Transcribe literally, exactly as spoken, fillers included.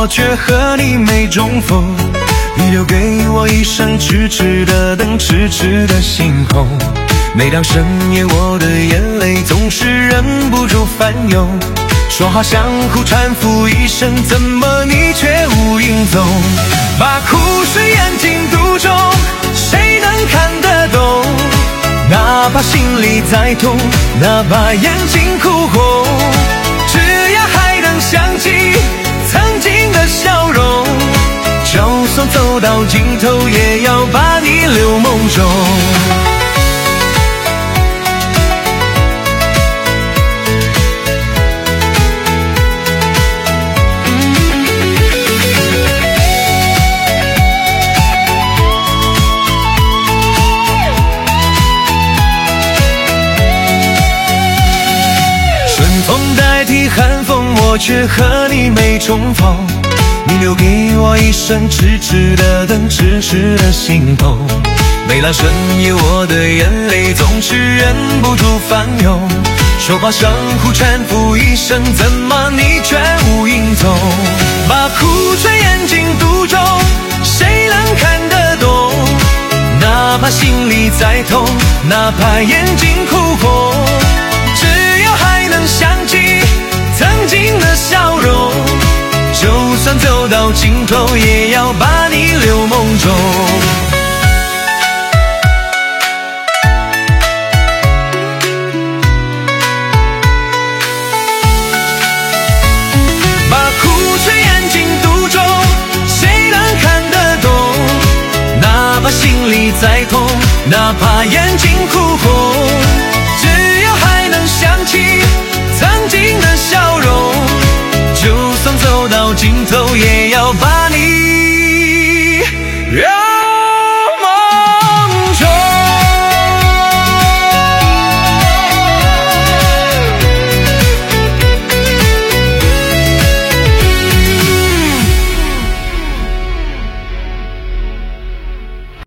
却和你没重逢。你留给我一扇痴痴的灯，痴痴的星空。每当深夜，我的眼泪总是忍不住翻涌。说好相互搀扶一生，怎么你却无影踪？把苦水咽进肚中，谁能看得懂？哪怕心里再痛，哪怕眼睛哭红，只要还能想起曾经的笑容，就算走到尽头，也要把你留梦中。代替寒风，我却和你没重逢。你留给我一扇痴痴的灯，痴痴的心痛。每当深夜，我的眼泪总是忍不住翻涌。说好相互搀扶一生，怎么你却无影踪？把苦水咽进肚中，谁能看得懂？哪怕心里再痛，哪怕眼睛哭红，只要还能想起曾经的笑容，就算走到尽头，也要把你留梦中。把苦水咽进肚中，谁能看得懂？哪怕心里再痛，哪怕眼睛哭红，